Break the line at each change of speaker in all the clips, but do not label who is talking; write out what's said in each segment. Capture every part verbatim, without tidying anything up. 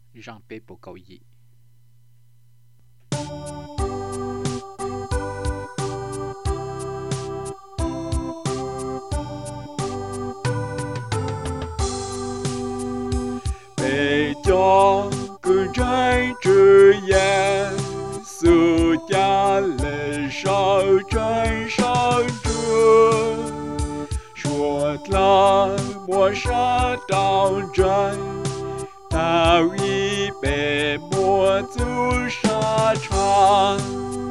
Jean P. Bộ cầu dị.
Bề cho cứ trái trừ ya sự cha lệ sao trái sao trưa chuột la mùa sa đào trái tao y bề mùa chú sa tràn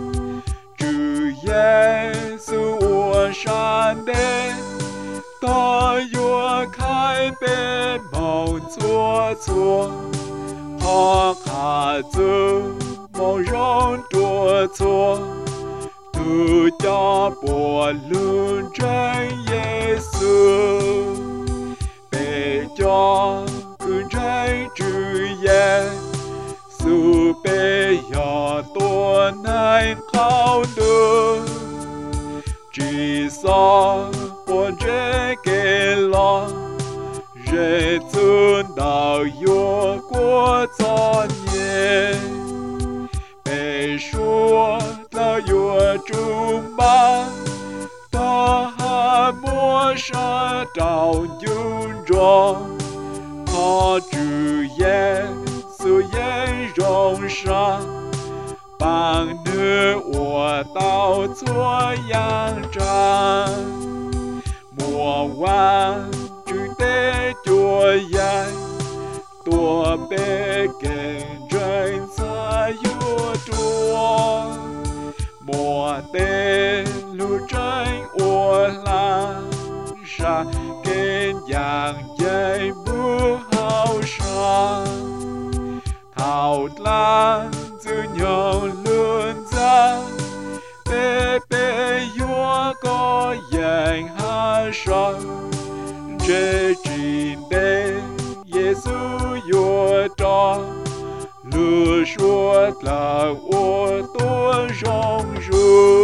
trừ ya sự ua san đê ta yua khai bề màu chúa chúa họ khả dư màu rong đua chúa từ cho bùa lương trái Giê-xu bề cho cứ trái trừ ye su bề nhỏ tua nai khao đưa chỉ so buồn chế kê lo rễ chân đào yo của cho nhẹ bề xua ta yo trung ba ta ha mua sa đào dung rong họ trừ ye su ye rong sa bằng nữ của tao chúa yang tràn mùa hoa chữ tế chùa dài tua bê kề trên xa vua chúa mùa tê lưu tranh ua la sa kênh dạng dây mưa hao sa thảo lan dư nhau luôn ra bê bê vua có dạng ha sa chế trình đê Giê-xu vua cho lừa suốt là ô tô rong ru